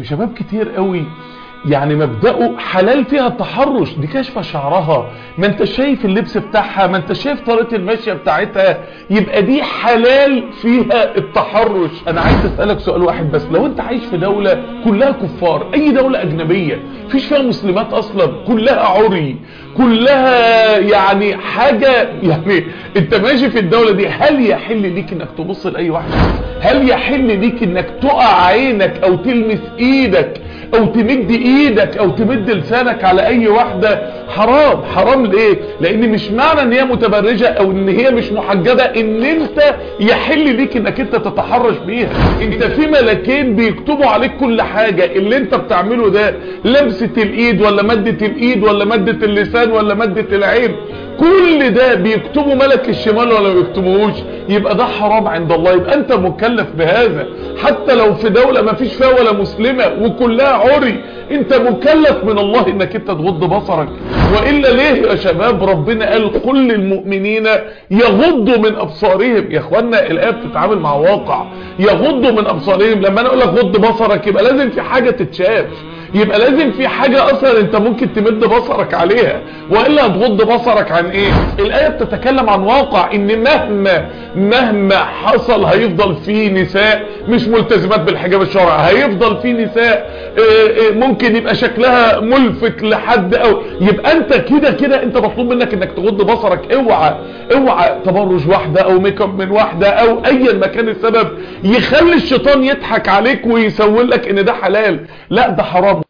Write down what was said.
في شباب كتير قوي يعني مبدأه حلال فيها التحرش، دي كاشفة شعرها، ما انت شايف اللبس بتاعها، ما انت شايف طريقة المشية بتاعتها، يبقى دي حلال فيها التحرش. انا عايز اسألك سؤال واحد بس، لو انت عايش في دولة كلها كفار، اي دولة اجنبية فيش فيها مسلمات اصلا، كلها عري، كلها يعني حاجة، يعني انت ماشي في الدولة دي، هل يحل ليك انك تبص لأي واحد؟ هل يحل ليك انك تقع عينك او تلمس ايدك او تمد ايدك او تمد لسانك على اي واحدة؟ حرام. حرام ليه؟ لان مش معنى ان هي متبرجة او ان هي مش محجبة ان انت يحل ليك انك انت تتحرش بيها. انت في ملكين بيكتبوا عليك كل حاجة، اللي انت بتعمله ده لمسة الايد ولا مدة الايد ولا مدة اللسان ولا مدة العين، كل ده بيكتبوا ملك الشمال ولا بيكتبوهوش، يبقى ده حرام عند الله، يبقى انت مكلف بهذا. حتى لو في دولة ما فيش فيها ولا مسلمة وكلها عري، انت مكلف من الله انك انت تغض بصرك. وإلا ليه يا شباب ربنا قال كل المؤمنين يغضوا من ابصارهم؟ يا اخوانا الآية بتتعامل مع واقع، يغضوا من ابصارهم. لما انا اقول لك غض بصرك يبقى لازم في حاجة تتشاف، يبقى لازم في حاجة اصلا انت ممكن تمد بصرك عليها، وإلا هتغض بصرك عن ايه؟ الآية بتتكلم عن واقع، ان مهما حصل هيفضل في نساء مش ملتزمات بالحجاب الشرعي، هيفضل في نساء ممكن يبقى شكلها ملفت لحد، او يبقى انت كده انت مطلوب منك انك تغض بصرك. اوعى تبرج واحدة او ميك اب من واحدة او ايا ما كان السبب يخلي الشيطان يضحك عليك ويسول لك ان ده حلال. لا، ده حرام.